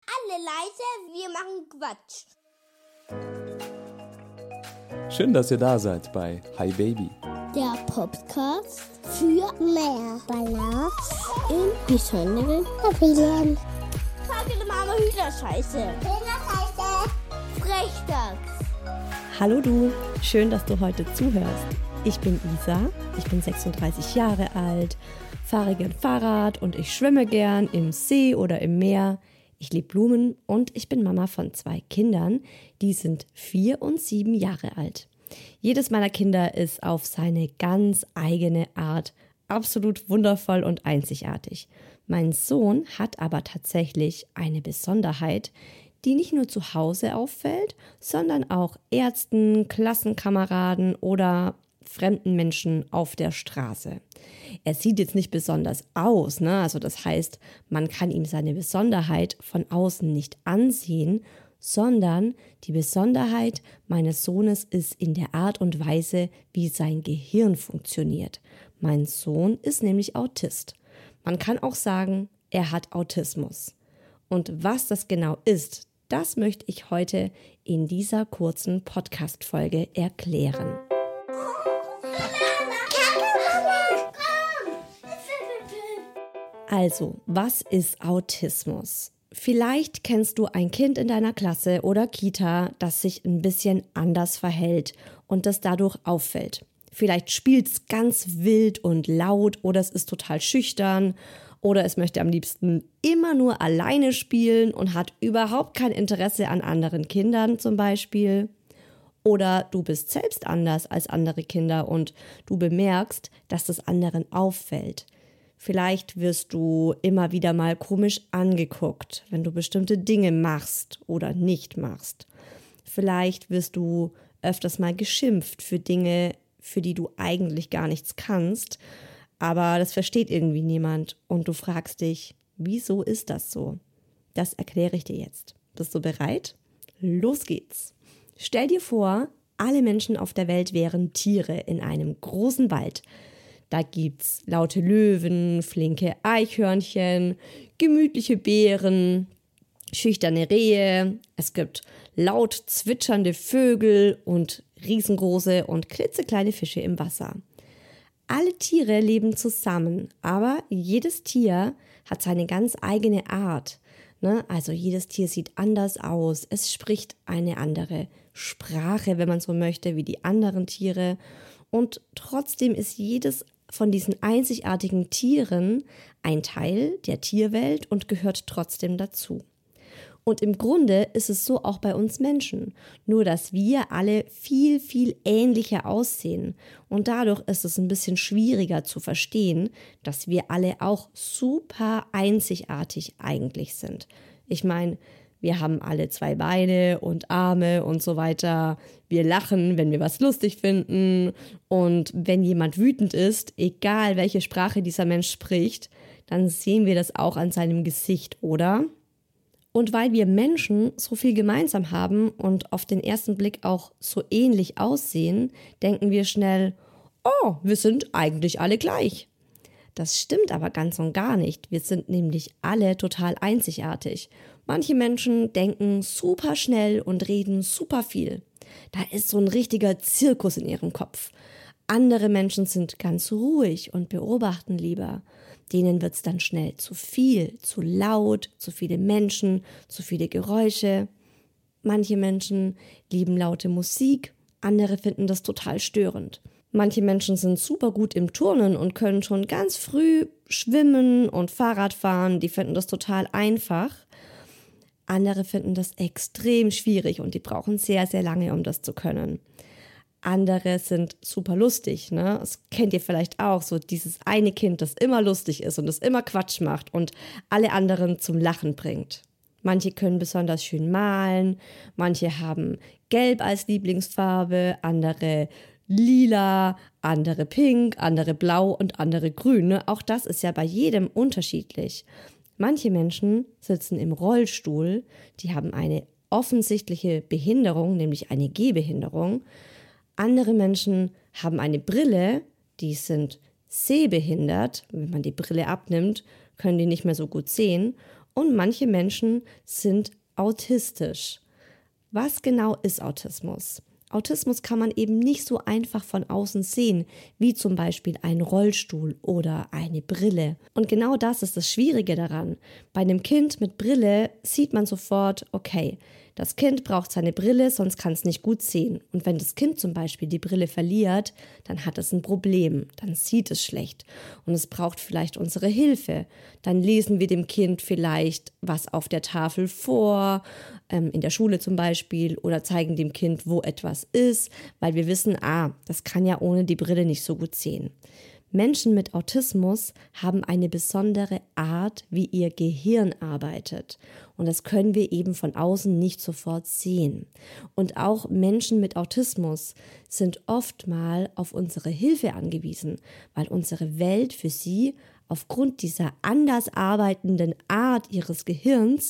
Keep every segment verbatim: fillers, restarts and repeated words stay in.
Alle leise, wir machen Quatsch. Schön, dass ihr da seid bei Hi Baby. Der Podcast für mehr Balance in besonderen Familien. Frage Mama Hühnerscheiße. Hühnerscheiße. Frechdachs. Hallo du, schön, dass du heute zuhörst. Ich bin Isa, ich bin sechsunddreißig Jahre alt, fahre gern Fahrrad und ich schwimme gern im See oder im Meer. Ich liebe Blumen und ich bin Mama von zwei Kindern, die sind vier und sieben Jahre alt. Jedes meiner Kinder ist auf seine ganz eigene Art absolut wundervoll und einzigartig. Mein Sohn hat aber tatsächlich eine Besonderheit, die nicht nur zu Hause auffällt, sondern auch Ärzten, Klassenkameraden oder fremden Menschen auf der Straße. Er sieht jetzt nicht besonders aus, ne? Also das heißt, man kann ihm seine Besonderheit von außen nicht ansehen, sondern die Besonderheit meines Sohnes ist in der Art und Weise, wie sein Gehirn funktioniert. Mein Sohn ist nämlich Autist. Man kann auch sagen, er hat Autismus. Und was das genau ist, das möchte ich heute in dieser kurzen Podcast-Folge erklären. Also, was ist Autismus? Vielleicht kennst du ein Kind in deiner Klasse oder Kita, das sich ein bisschen anders verhält und das dadurch auffällt. Vielleicht spielt es ganz wild und laut oder es ist total schüchtern oder es möchte am liebsten immer nur alleine spielen und hat überhaupt kein Interesse an anderen Kindern zum Beispiel. Oder du bist selbst anders als andere Kinder und du bemerkst, dass das anderen auffällt. Vielleicht wirst du immer wieder mal komisch angeguckt, wenn du bestimmte Dinge machst oder nicht machst. Vielleicht wirst du öfters mal geschimpft für Dinge, für die du eigentlich gar nichts kannst, aber das versteht irgendwie niemand und du fragst dich, wieso ist das so? Das erkläre ich dir jetzt. Bist du bereit? Los geht's! Stell dir vor, alle Menschen auf der Welt wären Tiere in einem großen Wald. Da gibt's laute Löwen, flinke Eichhörnchen, gemütliche Bären, schüchterne Rehe. Es gibt laut zwitschernde Vögel und riesengroße und klitzekleine Fische im Wasser. Alle Tiere leben zusammen, aber jedes Tier hat seine ganz eigene Art. Ne? Also jedes Tier sieht anders aus, es spricht eine andere Sprache, wenn man so möchte, wie die anderen Tiere. Und trotzdem ist jedes von diesen einzigartigen Tieren ein Teil der Tierwelt und gehört trotzdem dazu. Und im Grunde ist es so auch bei uns Menschen, nur dass wir alle viel, viel ähnlicher aussehen. Und dadurch ist es ein bisschen schwieriger zu verstehen, dass wir alle auch super einzigartig eigentlich sind. Ich meine, wir haben alle zwei Beine und Arme und so weiter. Wir lachen, wenn wir was lustig finden. Und wenn jemand wütend ist, egal welche Sprache dieser Mensch spricht, dann sehen wir das auch an seinem Gesicht, oder? Und weil wir Menschen so viel gemeinsam haben und auf den ersten Blick auch so ähnlich aussehen, denken wir schnell, oh, wir sind eigentlich alle gleich. Das stimmt aber ganz und gar nicht. Wir sind nämlich alle total einzigartig. Manche Menschen denken super schnell und reden super viel. Da ist so ein richtiger Zirkus in ihrem Kopf. Andere Menschen sind ganz ruhig und beobachten lieber. Denen wird's dann schnell zu viel, zu laut, zu viele Menschen, zu viele Geräusche. Manche Menschen lieben laute Musik, andere finden das total störend. Manche Menschen sind super gut im Turnen und können schon ganz früh schwimmen und Fahrrad fahren, die finden das total einfach. Andere finden das extrem schwierig und die brauchen sehr, sehr lange, um das zu können. Andere sind super lustig, ne? Das kennt ihr vielleicht auch, so dieses eine Kind, das immer lustig ist und das immer Quatsch macht und alle anderen zum Lachen bringt. Manche können besonders schön malen, manche haben Gelb als Lieblingsfarbe, andere lila, andere pink, andere blau und andere grün. Ne? Auch das ist ja bei jedem unterschiedlich. Manche Menschen sitzen im Rollstuhl, die haben eine offensichtliche Behinderung, nämlich eine Gehbehinderung. Andere Menschen haben eine Brille, die sind sehbehindert. Wenn man die Brille abnimmt, können die nicht mehr so gut sehen. und manche Menschen sind autistisch. Was genau ist Autismus? Autismus kann man eben nicht so einfach von außen sehen, wie zum Beispiel ein Rollstuhl oder eine Brille. Und genau das ist das Schwierige daran. Bei einem Kind mit Brille sieht man sofort, okay, das Kind braucht seine Brille, sonst kann es nicht gut sehen. Und wenn das Kind zum Beispiel die Brille verliert, dann hat es ein Problem, dann sieht es schlecht und es braucht vielleicht unsere Hilfe. Dann lesen wir dem Kind vielleicht was auf der Tafel vor, ähm, in der Schule zum Beispiel, oder zeigen dem Kind, wo etwas ist, weil wir wissen, ah, das kann ja ohne die Brille nicht so gut sehen. Menschen mit Autismus haben eine besondere Art, wie ihr Gehirn arbeitet. Und das können wir eben von außen nicht sofort sehen. Und auch Menschen mit Autismus sind oft mal auf unsere Hilfe angewiesen, weil unsere Welt für sie aufgrund dieser anders arbeitenden Art ihres Gehirns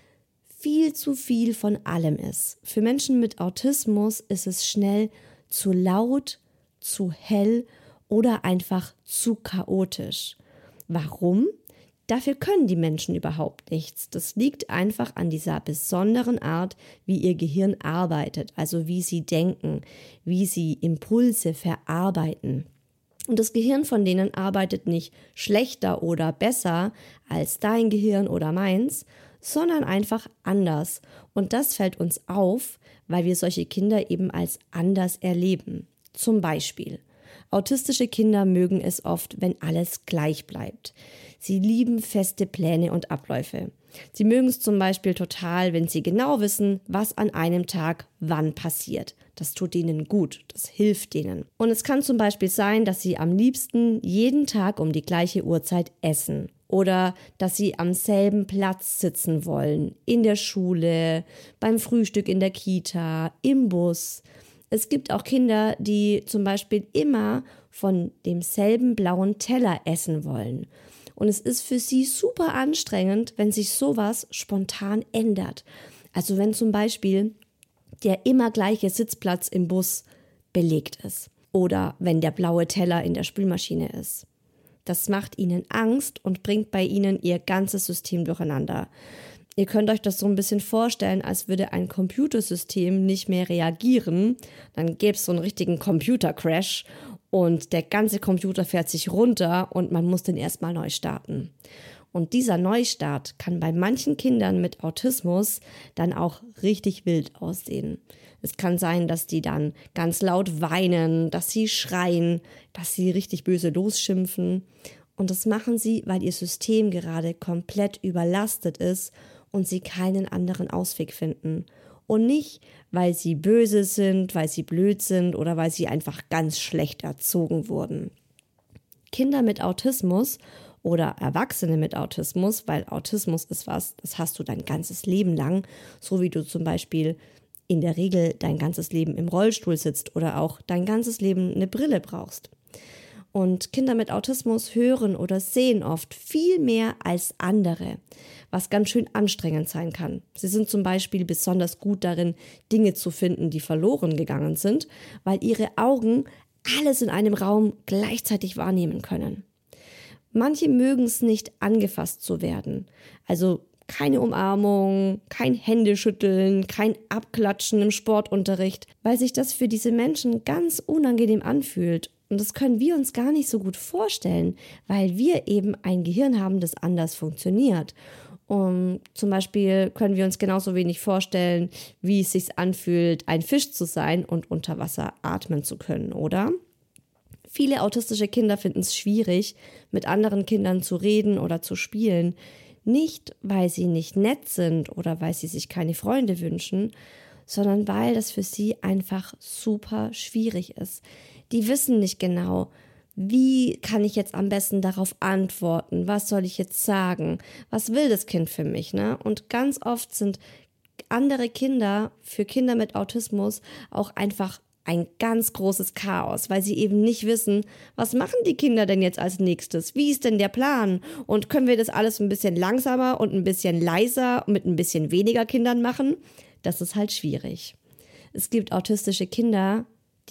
viel zu viel von allem ist. Für Menschen mit Autismus ist es schnell zu laut, zu hell oder einfach zu chaotisch. Warum? Dafür können die Menschen überhaupt nichts. Das liegt einfach an dieser besonderen Art, wie ihr Gehirn arbeitet, also wie sie denken, wie sie Impulse verarbeiten. Und das Gehirn von denen arbeitet nicht schlechter oder besser als dein Gehirn oder meins, sondern einfach anders. Und das fällt uns auf, weil wir solche Kinder eben als anders erleben. Zum Beispiel: Autistische Kinder mögen es oft, wenn alles gleich bleibt. Sie lieben feste Pläne und Abläufe. Sie mögen es zum Beispiel total, wenn sie genau wissen, was an einem Tag wann passiert. Das tut ihnen gut, das hilft denen. Und es kann zum Beispiel sein, dass sie am liebsten jeden Tag um die gleiche Uhrzeit essen. Oder dass sie am selben Platz sitzen wollen, in der Schule, beim Frühstück in der Kita, im Bus. Es gibt auch Kinder, die zum Beispiel immer von demselben blauen Teller essen wollen. Und es ist für sie super anstrengend, wenn sich sowas spontan ändert. Also wenn zum Beispiel der immer gleiche Sitzplatz im Bus belegt ist oder wenn der blaue Teller in der Spülmaschine ist. Das macht ihnen Angst und bringt bei ihnen ihr ganzes System durcheinander. Ihr könnt euch das so ein bisschen vorstellen, als würde ein Computersystem nicht mehr reagieren. Dann gäbe es so einen richtigen Computercrash und der ganze Computer fährt sich runter und man muss den erstmal neu starten. Und dieser Neustart kann bei manchen Kindern mit Autismus dann auch richtig wild aussehen. Es kann sein, dass die dann ganz laut weinen, dass sie schreien, dass sie richtig böse losschimpfen. Und das machen sie, weil ihr System gerade komplett überlastet ist und sie keinen anderen Ausweg finden. Und nicht, weil sie böse sind, weil sie blöd sind oder weil sie einfach ganz schlecht erzogen wurden. Kinder mit Autismus oder Erwachsene mit Autismus, weil Autismus ist was, das hast du dein ganzes Leben lang, so wie du zum Beispiel in der Regel dein ganzes Leben im Rollstuhl sitzt oder auch dein ganzes Leben eine Brille brauchst. Und Kinder mit Autismus hören oder sehen oft viel mehr als andere, was ganz schön anstrengend sein kann. Sie sind zum Beispiel besonders gut darin, Dinge zu finden, die verloren gegangen sind, weil ihre Augen alles in einem Raum gleichzeitig wahrnehmen können. Manche mögen es nicht, angefasst zu werden. Also keine Umarmung, kein Händeschütteln, kein Abklatschen im Sportunterricht, weil sich das für diese Menschen ganz unangenehm anfühlt. Und das können wir uns gar nicht so gut vorstellen, weil wir eben ein Gehirn haben, das anders funktioniert. Und zum Beispiel können wir uns genauso wenig vorstellen, wie es sich anfühlt, ein Fisch zu sein und unter Wasser atmen zu können, oder? Viele autistische Kinder finden es schwierig, mit anderen Kindern zu reden oder zu spielen. Nicht, weil sie nicht nett sind oder weil sie sich keine Freunde wünschen, sondern weil das für sie einfach super schwierig ist. Die wissen nicht genau, wie kann ich jetzt am besten darauf antworten, was soll ich jetzt sagen, was will das Kind für mich, ne? Und ganz oft sind andere Kinder für Kinder mit Autismus auch einfach ein ganz großes Chaos, weil sie eben nicht wissen, was machen die Kinder denn jetzt als nächstes? Wie ist denn der Plan? Und können wir das alles ein bisschen langsamer und ein bisschen leiser und mit ein bisschen weniger Kindern machen? Das ist halt schwierig. Es gibt autistische Kinder,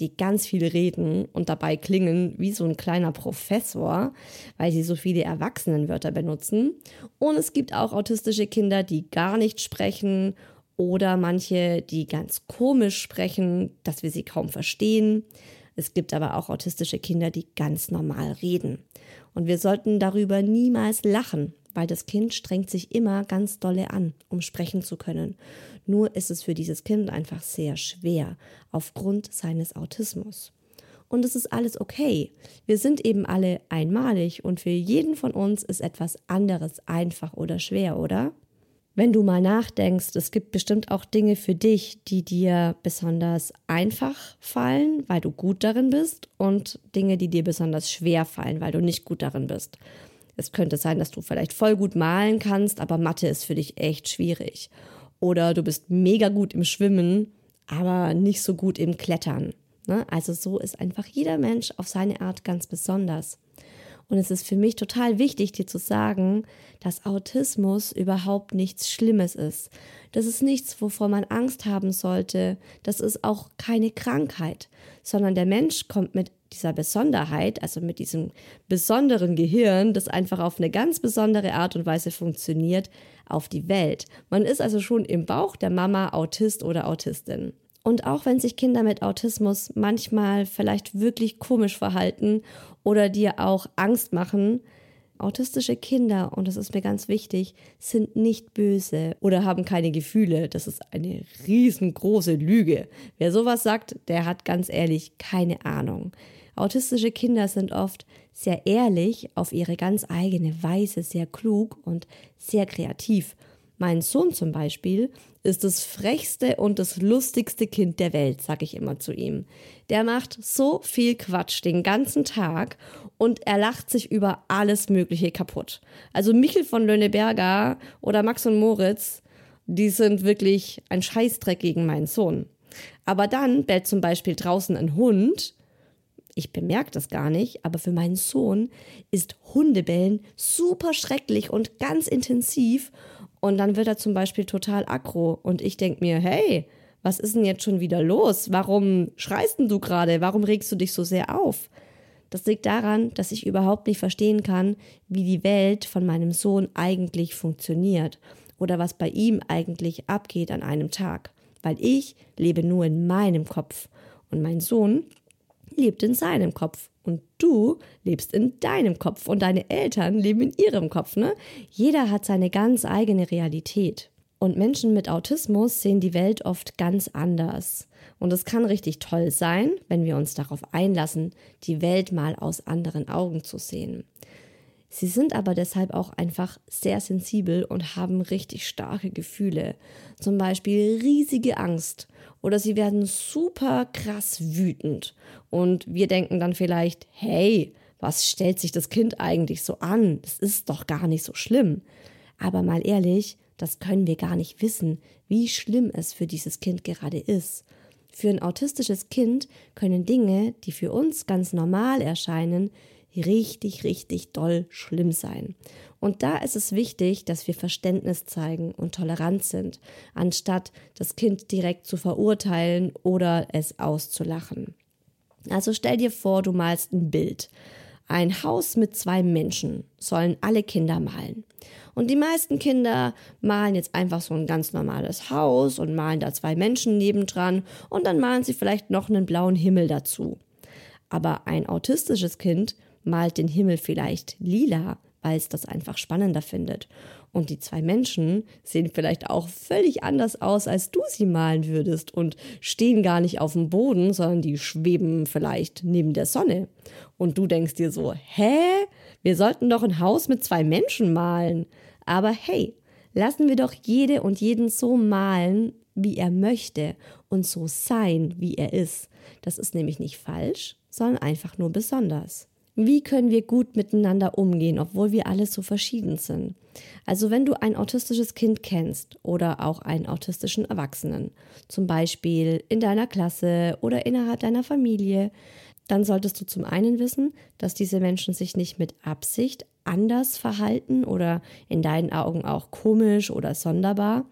die ganz viel reden und dabei klingen wie so ein kleiner Professor, weil sie so viele Erwachsenenwörter benutzen. Und es gibt auch autistische Kinder, die gar nicht sprechen oder manche, die ganz komisch sprechen, dass wir sie kaum verstehen. Es gibt aber auch autistische Kinder, die ganz normal reden. Und wir sollten darüber niemals lachen, weil das Kind strengt sich immer ganz dolle an, um sprechen zu können. Nur ist es für dieses Kind einfach sehr schwer, aufgrund seines Autismus. Und es ist alles okay. Wir sind eben alle einmalig und für jeden von uns ist etwas anderes einfach oder schwer, oder? Wenn du mal nachdenkst, es gibt bestimmt auch Dinge für dich, die dir besonders einfach fallen, weil du gut darin bist, und Dinge, die dir besonders schwer fallen, weil du nicht gut darin bist. Es könnte sein, dass du vielleicht voll gut malen kannst, aber Mathe ist für dich echt schwierig. Oder du bist mega gut im Schwimmen, aber nicht so gut im Klettern. Also so ist einfach jeder Mensch auf seine Art ganz besonders. Und es ist für mich total wichtig, dir zu sagen, dass Autismus überhaupt nichts Schlimmes ist. Das ist nichts, wovor man Angst haben sollte. Das ist auch keine Krankheit, sondern der Mensch kommt mit dieser Besonderheit, also mit diesem besonderen Gehirn, das einfach auf eine ganz besondere Art und Weise funktioniert, auf die Welt. Man ist also schon im Bauch der Mama Autist oder Autistin. Und auch wenn sich Kinder mit Autismus manchmal vielleicht wirklich komisch verhalten oder dir auch Angst machen, autistische Kinder, und das ist mir ganz wichtig, sind nicht böse oder haben keine Gefühle. Das ist eine riesengroße Lüge. Wer sowas sagt, der hat ganz ehrlich keine Ahnung. Autistische Kinder sind oft sehr ehrlich, auf ihre ganz eigene Weise sehr klug und sehr kreativ. Mein Sohn zum Beispiel ist das frechste und das lustigste Kind der Welt, sage ich immer zu ihm. Der macht so viel Quatsch den ganzen Tag und er lacht sich über alles Mögliche kaputt. Also Michel von Lönneberger oder Max und Moritz, die sind wirklich ein Scheißdreck gegen meinen Sohn. Aber dann bellt zum Beispiel draußen ein Hund. Ich bemerke das gar nicht, aber für meinen Sohn ist Hundebellen super schrecklich und ganz intensiv. Und dann wird er zum Beispiel total aggro und ich denke mir, hey, was ist denn jetzt schon wieder los? Warum schreist denn du gerade? Warum regst du dich so sehr auf? Das liegt daran, dass ich überhaupt nicht verstehen kann, wie die Welt von meinem Sohn eigentlich funktioniert oder was bei ihm eigentlich abgeht an einem Tag. Weil ich lebe nur in meinem Kopf und mein Sohn lebt in seinem Kopf. Und du lebst in deinem Kopf und deine Eltern leben in ihrem Kopf, ne? Jeder hat seine ganz eigene Realität. Und Menschen mit Autismus sehen die Welt oft ganz anders. Und es kann richtig toll sein, wenn wir uns darauf einlassen, die Welt mal aus anderen Augen zu sehen. Sie sind aber deshalb auch einfach sehr sensibel und haben richtig starke Gefühle. Zum Beispiel riesige Angst. Oder sie werden super krass wütend. Und wir denken dann vielleicht, hey, was stellt sich das Kind eigentlich so an? Das ist doch gar nicht so schlimm. Aber mal ehrlich, das können wir gar nicht wissen, wie schlimm es für dieses Kind gerade ist. Für ein autistisches Kind können Dinge, die für uns ganz normal erscheinen, richtig, richtig doll schlimm sein. Und da ist es wichtig, dass wir Verständnis zeigen und tolerant sind, anstatt das Kind direkt zu verurteilen oder es auszulachen. Also stell dir vor, du malst ein Bild. Ein Haus mit zwei Menschen sollen alle Kinder malen. Und die meisten Kinder malen jetzt einfach so ein ganz normales Haus und malen da zwei Menschen nebendran und dann malen sie vielleicht noch einen blauen Himmel dazu. Aber ein autistisches Kind malt den Himmel vielleicht lila, weil es das einfach spannender findet. Und die zwei Menschen sehen vielleicht auch völlig anders aus, als du sie malen würdest und stehen gar nicht auf dem Boden, sondern die schweben vielleicht neben der Sonne. Und du denkst dir so, hä? Wir sollten doch ein Haus mit zwei Menschen malen. Aber hey, lassen wir doch jede und jeden so malen, wie er möchte und so sein, wie er ist. Das ist nämlich nicht falsch, sondern einfach nur besonders. Wie können wir gut miteinander umgehen, obwohl wir alle so verschieden sind? Also wenn du ein autistisches Kind kennst oder auch einen autistischen Erwachsenen, zum Beispiel in deiner Klasse oder innerhalb deiner Familie, dann solltest du zum einen wissen, dass diese Menschen sich nicht mit Absicht anders verhalten oder in deinen Augen auch komisch oder sonderbar.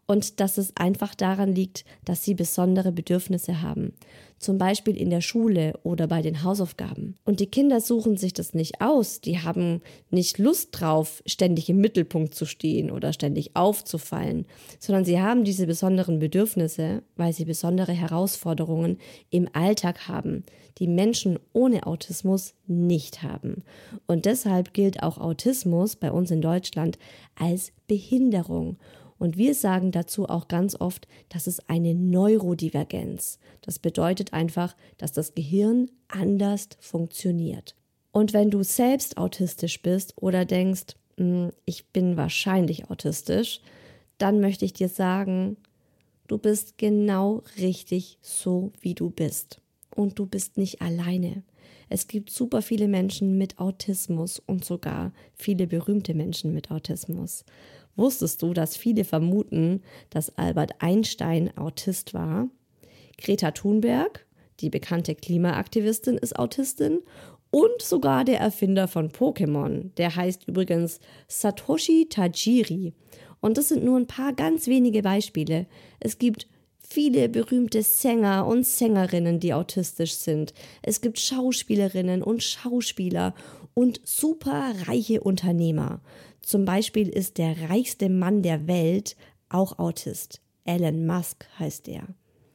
und dass es einfach daran liegt, dass sie besondere Bedürfnisse haben. Zum Beispiel in der Schule oder bei den Hausaufgaben. Und die Kinder suchen sich das nicht aus. Die haben nicht Lust drauf, ständig im Mittelpunkt zu stehen oder ständig aufzufallen, sondern sie haben diese besonderen Bedürfnisse, weil sie besondere Herausforderungen im Alltag haben, die Menschen ohne Autismus nicht haben. Und deshalb gilt auch Autismus bei uns in Deutschland als Behinderung. Und wir sagen dazu auch ganz oft, das ist eine Neurodivergenz. Das bedeutet einfach, dass das Gehirn anders funktioniert. Und wenn du selbst autistisch bist oder denkst, ich bin wahrscheinlich autistisch, dann möchte ich dir sagen, du bist genau richtig so, wie du bist. Und du bist nicht alleine. Es gibt super viele Menschen mit Autismus und sogar viele berühmte Menschen mit Autismus. Wusstest du, dass viele vermuten, dass Albert Einstein Autist war? Greta Thunberg, die bekannte Klimaaktivistin, ist Autistin und sogar der Erfinder von Pokémon, der heißt übrigens Satoshi Tajiri. Und das sind nur ein paar ganz wenige Beispiele. Es gibt viele berühmte Sänger und Sängerinnen, die autistisch sind. Es gibt Schauspielerinnen und Schauspieler und super reiche Unternehmer. Zum Beispiel ist der reichste Mann der Welt auch Autist. Elon Musk heißt er.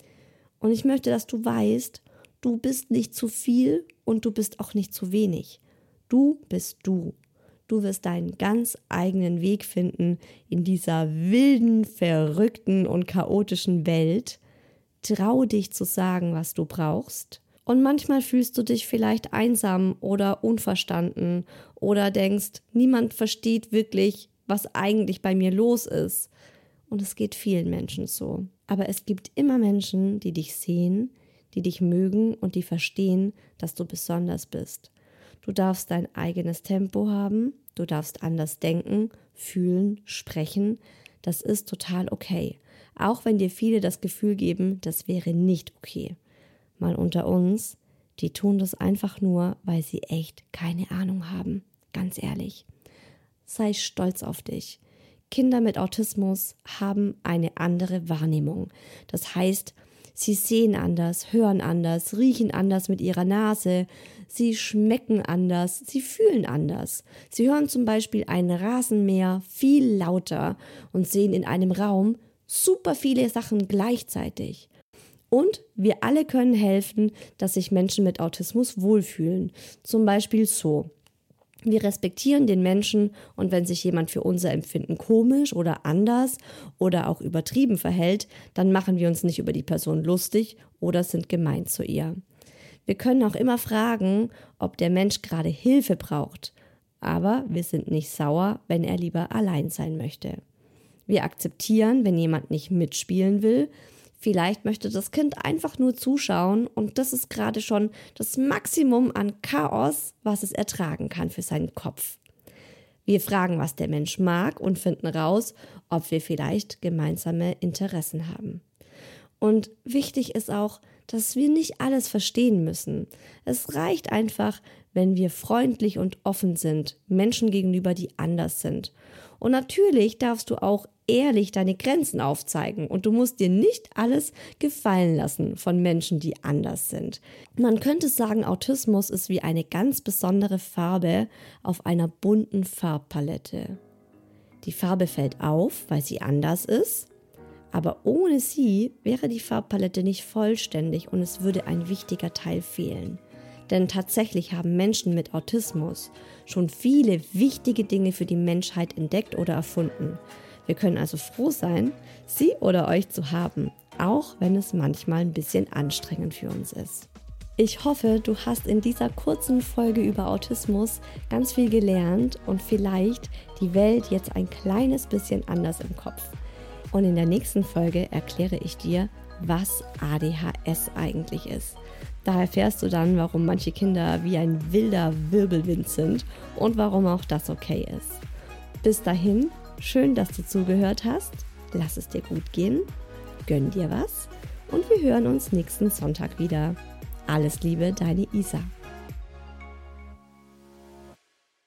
Und ich möchte, dass du weißt, du bist nicht zu viel und du bist auch nicht zu wenig. Du bist du. Du wirst deinen ganz eigenen Weg finden in dieser wilden, verrückten und chaotischen Welt. Trau dich zu sagen, was du brauchst. Und manchmal fühlst du dich vielleicht einsam oder unverstanden oder denkst, niemand versteht wirklich, was eigentlich bei mir los ist. Und es geht vielen Menschen so. Aber es gibt immer Menschen, die dich sehen, die dich mögen und die verstehen, dass du besonders bist. Du darfst dein eigenes Tempo haben, du darfst anders denken, fühlen, sprechen. Das ist total okay. Auch wenn dir viele das Gefühl geben, das wäre nicht okay. Mal unter uns, die tun das einfach nur, weil sie echt keine Ahnung haben. Ganz ehrlich. Sei stolz auf dich. Kinder mit Autismus haben eine andere Wahrnehmung. Das heißt, sie sehen anders, hören anders, riechen anders mit ihrer Nase, sie schmecken anders, sie fühlen anders. Sie hören zum Beispiel ein Rasenmäher viel lauter und sehen in einem Raum super viele Sachen gleichzeitig. Und wir alle können helfen, dass sich Menschen mit Autismus wohlfühlen. Zum Beispiel so. Wir respektieren den Menschen und wenn sich jemand für unser Empfinden komisch oder anders oder auch übertrieben verhält, dann machen wir uns nicht über die Person lustig oder sind gemein zu ihr. Wir können auch immer fragen, ob der Mensch gerade Hilfe braucht, aber wir sind nicht sauer, wenn er lieber allein sein möchte. Wir akzeptieren, wenn jemand nicht mitspielen will. Vielleicht möchte das Kind einfach nur zuschauen und das ist gerade schon das Maximum an Chaos, was es ertragen kann für seinen Kopf. Wir fragen, was der Mensch mag und finden raus, ob wir vielleicht gemeinsame Interessen haben. Und wichtig ist auch, dass wir nicht alles verstehen müssen. Es reicht einfach, wenn wir freundlich und offen sind, Menschen gegenüber, die anders sind. Und natürlich darfst du auch ehrlich deine Grenzen aufzeigen und du musst dir nicht alles gefallen lassen von Menschen, die anders sind. Man könnte sagen, Autismus ist wie eine ganz besondere Farbe auf einer bunten Farbpalette. Die Farbe fällt auf, weil sie anders ist, aber ohne sie wäre die Farbpalette nicht vollständig und es würde ein wichtiger Teil fehlen. Denn tatsächlich haben Menschen mit Autismus schon viele wichtige Dinge für die Menschheit entdeckt oder erfunden. Wir können also froh sein, sie oder euch zu haben, auch wenn es manchmal ein bisschen anstrengend für uns ist. Ich hoffe, du hast in dieser kurzen Folge über Autismus ganz viel gelernt und vielleicht die Welt jetzt ein kleines bisschen anders im Kopf. Und in der nächsten Folge erkläre ich dir, was A D H S eigentlich ist. Da erfährst du dann, warum manche Kinder wie ein wilder Wirbelwind sind und warum auch das okay ist. Bis dahin, schön, dass du zugehört hast. Lass es dir gut gehen, gönn dir was und wir hören uns nächsten Sonntag wieder. Alles Liebe, deine Isa.